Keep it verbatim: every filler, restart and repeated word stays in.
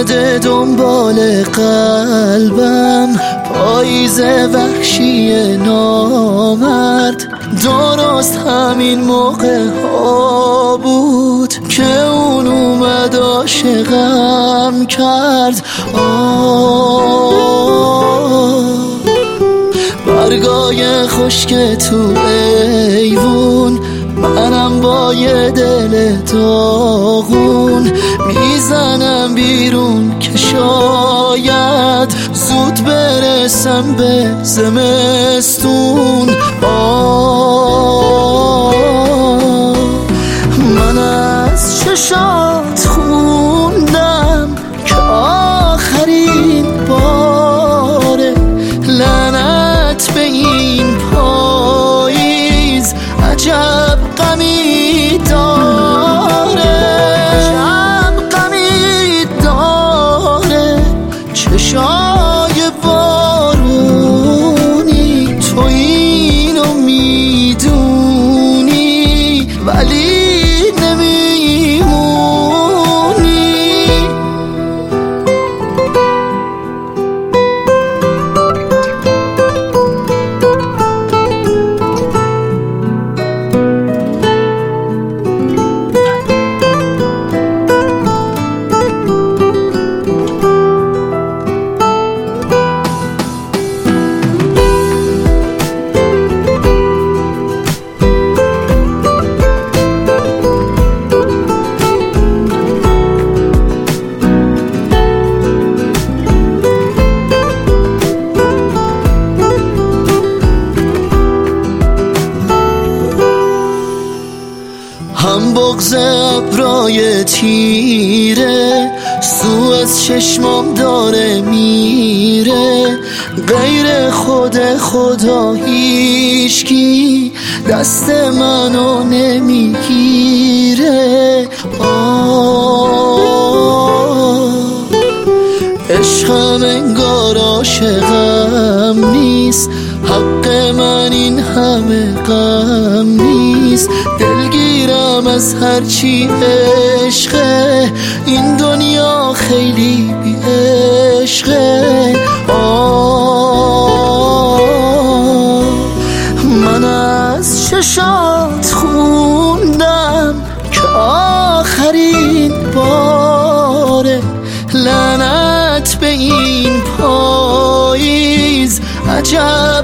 شده دنبال قلبم، پاییز وحشی نامرد. درست همین موقع ها بود که اون اومد عاشقم کرد. آه برگای خشک تو ایوون، منم با یه دل داغون میزنم بیرون که شاید زود برسم به زمستون. آه من از چشات خوندم که آخرین باره، لعنت به این پاییز عجب غمی داره، عجب غمی داره. چشای بارونی تو اینو میدونی ولی نمیمونی. هم بغض ابرای تیره سو از چشمام داره میره، غیر خود خدا هیچکی دست منو نمیگیره. آه عشقم انگار عاشقم نیست، حق من این همه غم نیست. دلگیرم از هرچی عشقه، این دنیا خیلی بی عشقه. آه من از چشات خوندم که آخرین باره، لعنت به این پاییز عجب